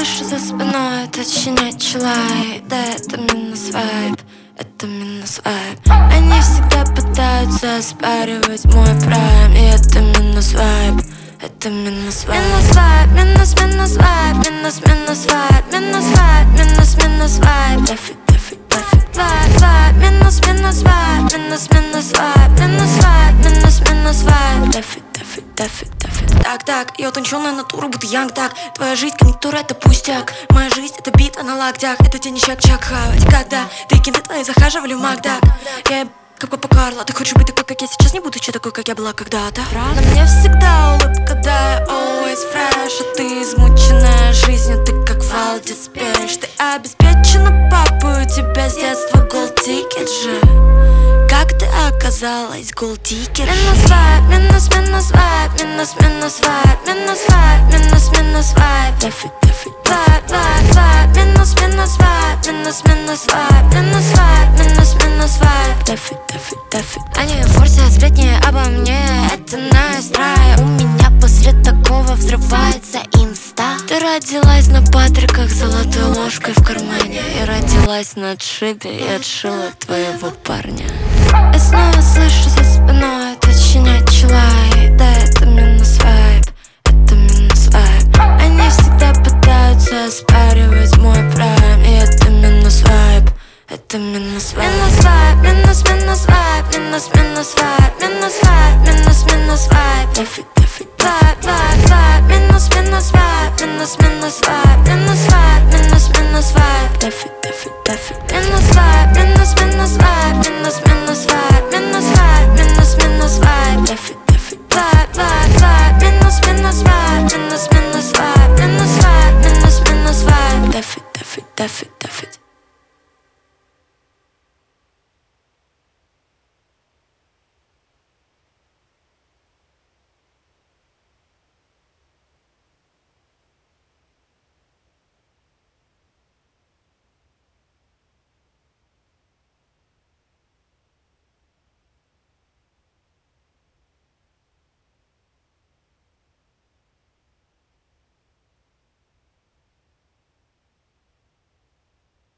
слышу за спиной, точнее челай. Да, это минус вайб, это минус вайб. Они всегда пытаются оспаривать мой прайм, и это минус вайб, это минус вайб. Минус вайб, минус минус вайб, минус минус вайб, минус вайб, минус минус вайб. Дефи, дефи, дефи, вайб, вайб, минус минус вайб, минус минус вайб, минус вайб, минус минус вайб. Дефи, дефи, дефи, дефи. Так, я утонченная натура, будто янг так. Твоя жизнь, конъюнктура, это пустяк. Моя жизнь, это битва на локтях. Это тебе не чак-чак хавать. Когда ты кинты твои захаживали в Макдак. Я как Папа Карло. Ты хочешь быть такой, как я сейчас, не будучи такой, как я была когда-то. На мне всегда улыбка, да, я always fresh. А ты измученная жизнью, ты как Валдис Пельш. Ты обеспечена, папа, у тебя с детства gold ticket же. Как ты оказалась gold ticket? Минус вайб, минус минус вайб, минус минус вайб, минус вайб, минус минус вайб. Дефи, дефи, вайб, вайб, вайб, минус минус вайб, минус минус вайб, минус вайб, минус минус вайб. Дефи, дефи, дефи. Они форсят сплетни обо мне, это настрой. У меня после такого взрывается инста. Ты родилась на Патриках с золотой ложкой в кармане. И родилась на отшибе и отшила твоего парня. Я снова слышу за спиной, точнее челай.